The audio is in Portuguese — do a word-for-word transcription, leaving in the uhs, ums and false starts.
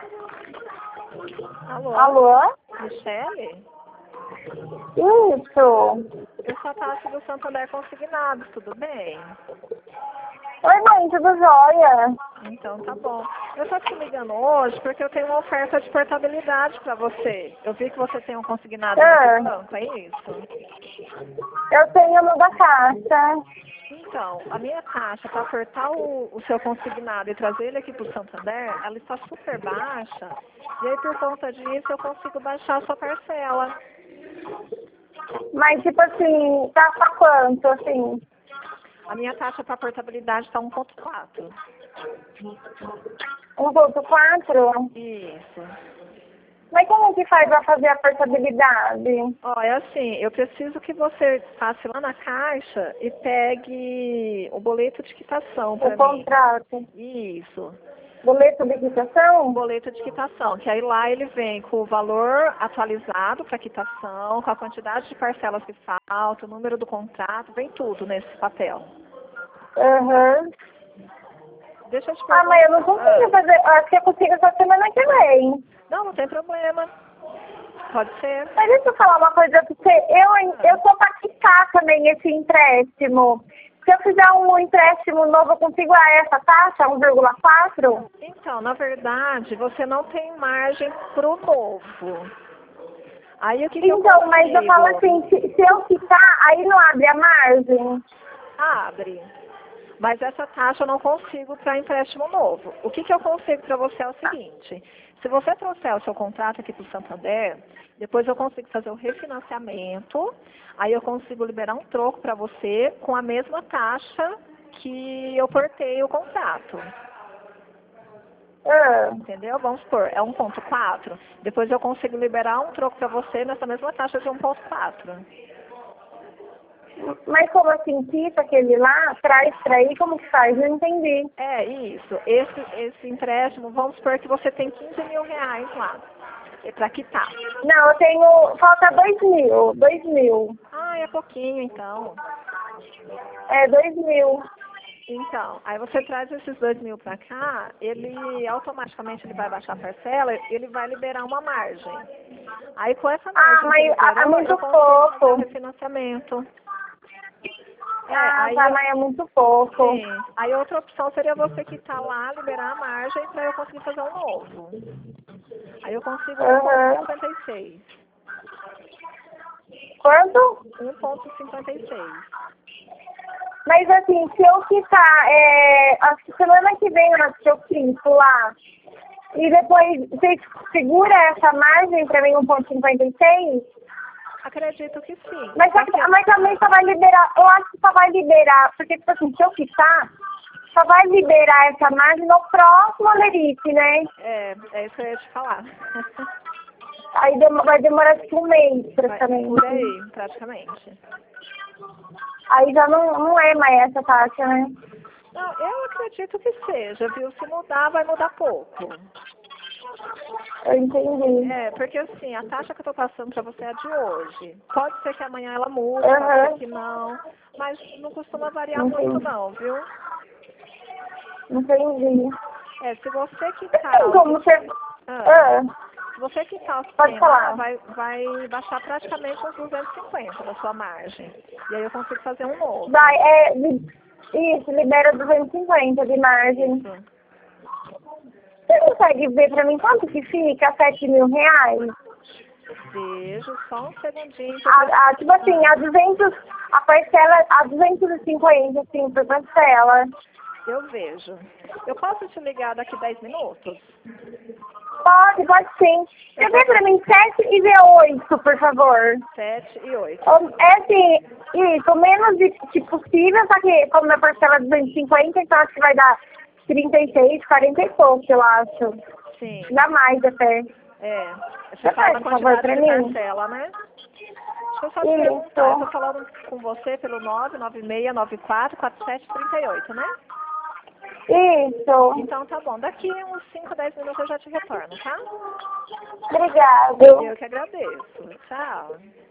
Alô? Alô? Michele? Isso. Eu sou a Tati do Santander Consignado, tudo bem? Oi, mãe, tudo jóia? Então tá bom. Eu tô te ligando hoje porque eu tenho uma oferta de portabilidade para você. Eu vi que você tem um consignado Ah, no banco, é isso? eu tenho no da caixa. Então, a minha taxa para apertar o, o seu consignado e trazer ele aqui para o Santander, ela está super baixa. E aí, por conta disso, eu consigo baixar a sua parcela. Mas, tipo assim, tá pra quanto, assim? A minha taxa para portabilidade está um ponto quatro. Um ponto quatro? Isso. Mas como que faz pra fazer a portabilidade? Ó, é assim, eu preciso que você passe lá na caixa e pegue o boleto de quitação O para mim. contrato? Isso. Boleto de O quitação? boleto de quitação, que aí lá ele vem com o valor atualizado para quitação, com a quantidade de parcelas que faltam, o número do contrato, vem tudo nesse papel. Aham. Deixa eu te Ah, perguntar. mãe, eu não consigo fazer. Eu acho que eu consigo essa semana que vem. Não, não tem problema. Pode ser. Mas deixa eu falar uma coisa pra você. Eu, eu tô pra quitar também esse empréstimo. Se eu fizer um empréstimo novo, eu consigo a essa taxa, um vírgula quatro? Então, na verdade, você não tem margem pro novo. Aí o que, que eu Então, consigo? mas eu falo assim, se, se eu quitar, aí não abre a margem? Abre. Mas essa taxa eu não consigo para empréstimo novo. O que, que eu consigo para você é o seguinte. Se você trouxer o seu contrato aqui para o Santander, depois eu consigo fazer o refinanciamento, aí eu consigo liberar um troco para você com a mesma taxa que eu portei o contrato. Ah, Entendeu? Vamos supor, é um ponto quatro. Depois eu consigo liberar um troco para você nessa mesma taxa de um ponto quatro. mas como assim, quita aquele lá, traz pra aí, como que faz? Não entendi. É isso. Esse, esse empréstimo, vamos supor que você tem quinze mil reais lá. É para quitar. Não, eu tenho, falta dois mil, dois mil. Ah, é pouquinho então. É, dois mil. Então, aí você traz esses dois mil para cá, ele automaticamente ele vai baixar a parcela, ele vai liberar uma margem. Aí com essa Ah, margem que mas é liberou, muito eu consigo fazer o pouco. refinanciamento. É, Ah, aí tá, eu, mas é muito pouco. sim. Aí outra opção seria você quitar lá, liberar a margem para eu conseguir fazer um novo. Aí eu consigo um ponto Aham. cinquenta e seis. Quanto? um ponto cinquenta e seis. Mas assim, se eu quitar, é, acho que semana que vem eu acho que eu quito lá. E depois, vocês segura essa margem pra mim, um ponto cinquenta e seis? Acredito que sim. Mas, só Só que- que, mas também só vai liberar, eu acho que só vai liberar, porque tipo assim, se eu quitar, só vai liberar essa margem no próximo alerite, né? é, é isso que eu ia te falar. Aí dem- vai demorar tipo um mês, Vai, praticamente. por aí, praticamente. Aí já não, não é mais essa taxa, né? Não, eu acredito que seja, viu? Se mudar, vai mudar pouco. Eu entendi. É, porque assim, a taxa que eu tô passando pra você é a de hoje. Pode ser que amanhã ela mude, pode Aham. ser que não. Mas não costuma variar muito Entendi. não, viu? Entendi. É, se você Tem quitar o como que... você... Ah, Ah, se você quitar o que pode tem lá, falar. vai, vai baixar praticamente uns duzentos e cinquenta da sua margem. E aí eu consigo fazer um novo. Vai, é... li- Isso, libera duzentos e cinquenta de margem. Isso. Você consegue ver pra mim quanto que fica? Sete mil reais? Vejo, só um segundinho. que eu vou- A, a, tipo assim, a duzentos... A parcela a duzentos e cinquenta, assim, por parcela. Eu vejo. Eu posso te ligar daqui dez minutos? Pode, pode sim. Você vê pra mim sete e vê oito, por favor. Sete e oito. Ou- É assim, isso, o menos de, de possível, só que como minha parcela é duzentos e cinquenta, então acho que vai dar trinta e seis, quarenta e pouco, eu acho. Sim. Dá mais até. É. Você Você fala faz, da por favor, quantidade pra de mim? parcela, né? Deixa eu só te perguntar. Eu tô Isso. falando com você pelo nove nove seis nove quatro quatro sete três oito, né? Isso. Então tá bom. Daqui uns cinco, dez minutos eu já te retorno, tá? Obrigado. Eu que agradeço. Tchau.